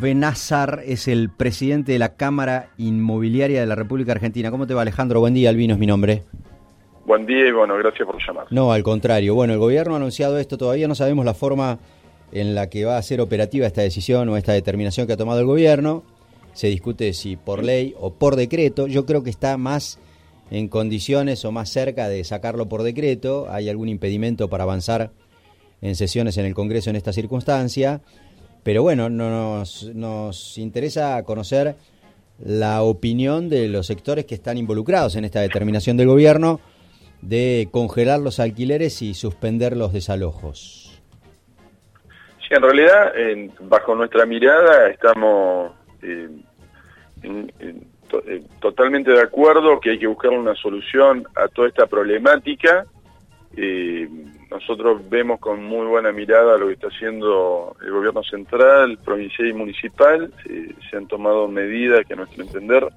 Benazar es el presidente de la Cámara Inmobiliaria de la República Argentina. ¿Cómo te va, Alejandro? Buen día, Albino es mi nombre. Buen día y bueno, gracias por llamar. No, al contrario. Bueno, el gobierno ha anunciado esto, todavía no sabemos la forma en la que va a ser operativa esta decisión o esta determinación que ha tomado el gobierno. Se discute si por ley o por decreto. Yo creo que está más en condiciones o más cerca de sacarlo por decreto. Hay algún impedimento para avanzar en sesiones en el Congreso en esta circunstancia. Pero bueno, nos interesa conocer la opinión de los sectores que están involucrados en esta determinación del gobierno de congelar los alquileres y suspender los desalojos. Sí, en realidad, bajo nuestra mirada, estamos totalmente de acuerdo que hay que buscar una solución a toda esta problemática. Nosotros vemos con muy buena mirada lo que está haciendo el gobierno central, provincial y municipal. Se han tomado medidas que a nuestro entender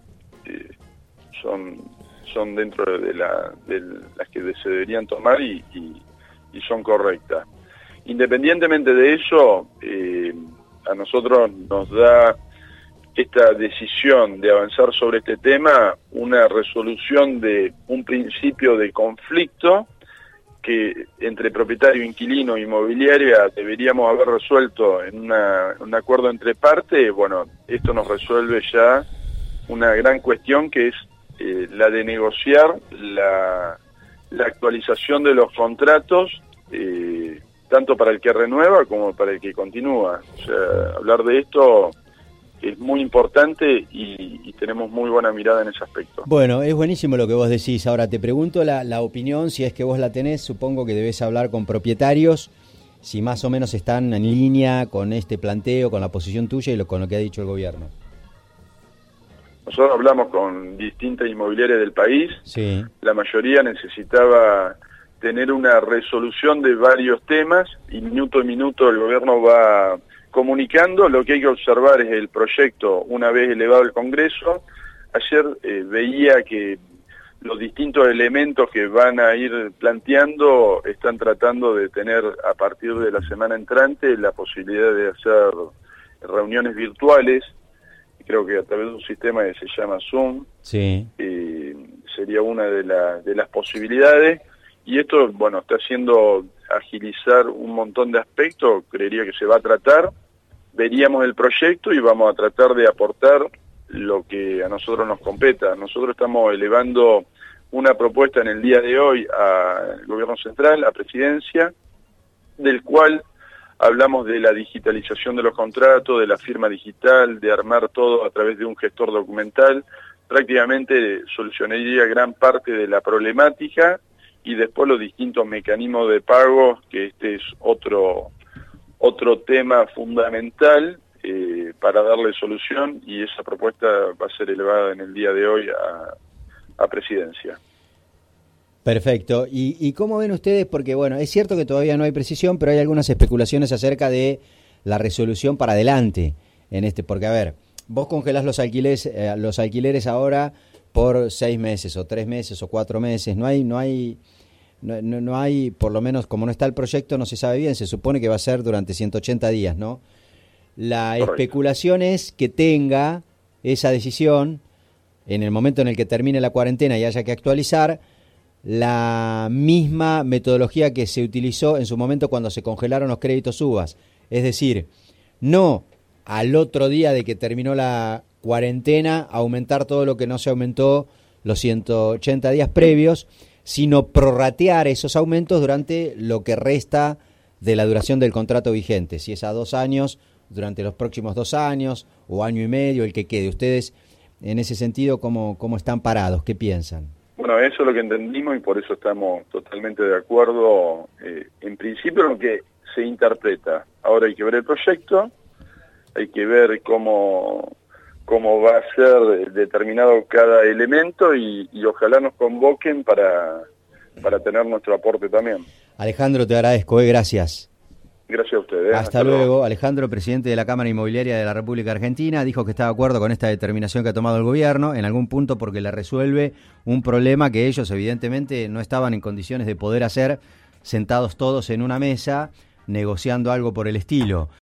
son dentro de las que se deberían tomar y son correctas. Independientemente de eso, a nosotros nos da esta decisión de avanzar sobre este tema una resolución de un principio de conflicto que entre propietario, inquilino e inmobiliaria deberíamos haber resuelto en un acuerdo entre partes. Bueno, esto nos resuelve ya una gran cuestión que es la de negociar la actualización de los contratos, tanto para el que renueva como para el que continúa. O sea, hablar de esto es muy importante y tenemos muy buena mirada en ese aspecto. Bueno, es buenísimo lo que vos decís. Ahora te pregunto la opinión, si es que vos la tenés. Supongo que debés hablar con propietarios, si más o menos están en línea con este planteo, con la posición tuya y con lo que ha dicho el gobierno. Nosotros hablamos con distintas inmobiliarias del país. Sí. La mayoría necesitaba tener una resolución de varios temas y minuto a minuto el gobierno va comunicando. Lo que hay que observar es el proyecto una vez elevado al Congreso. Ayer veía que los distintos elementos que van a ir planteando están tratando de tener a partir de la semana entrante la posibilidad de hacer reuniones virtuales. Creo que a través de un sistema que se llama Zoom. Sí. Sería una de las posibilidades. Y esto, bueno, está haciendo agilizar un montón de aspectos. Creería que se va a tratar. Veríamos el proyecto y vamos a tratar de aportar lo que a nosotros nos competa. Nosotros estamos elevando una propuesta en el día de hoy al Gobierno Central, a Presidencia, del cual hablamos de la digitalización de los contratos, de la firma digital, de armar todo a través de un gestor documental. Prácticamente solucionaría gran parte de la problemática y después los distintos mecanismos de pago, que este es otro tema fundamental para darle solución, y esa propuesta va a ser elevada en el día de hoy a Presidencia. Perfecto. ¿Y cómo ven ustedes? Porque bueno, es cierto que todavía no hay precisión, pero hay algunas especulaciones acerca de la resolución para adelante en porque a ver, vos congelás los alquileres ahora por 6 meses o 3 meses o 4 meses. No hay, por lo menos como no está el proyecto, no se sabe bien. Se supone que va a ser durante 180 días, ¿no? La Correcto. especulación es que tenga esa decisión en el momento en el que termine la cuarentena y haya que actualizar la misma metodología que se utilizó en su momento cuando se congelaron los créditos UVAs. Es decir, no al otro día de que terminó la cuarentena aumentar todo lo que no se aumentó los 180 días previos, sino prorratear esos aumentos durante lo que resta de la duración del contrato vigente. Si es a 2 años, durante los próximos 2 años o año y medio, el que quede. Ustedes, en ese sentido, ¿cómo están parados? ¿Qué piensan? Bueno, eso es lo que entendimos y por eso estamos totalmente de acuerdo. En principio lo que se interpreta. Ahora hay que ver el proyecto, hay que ver cómo va a ser determinado cada elemento y ojalá nos convoquen para tener nuestro aporte también. Alejandro, te agradezco, gracias. Gracias a ustedes. Hasta luego. Alejandro, presidente de la Cámara Inmobiliaria de la República Argentina, dijo que está de acuerdo con esta determinación que ha tomado el gobierno, en algún punto porque le resuelve un problema que ellos evidentemente no estaban en condiciones de poder hacer, sentados todos en una mesa, negociando algo por el estilo.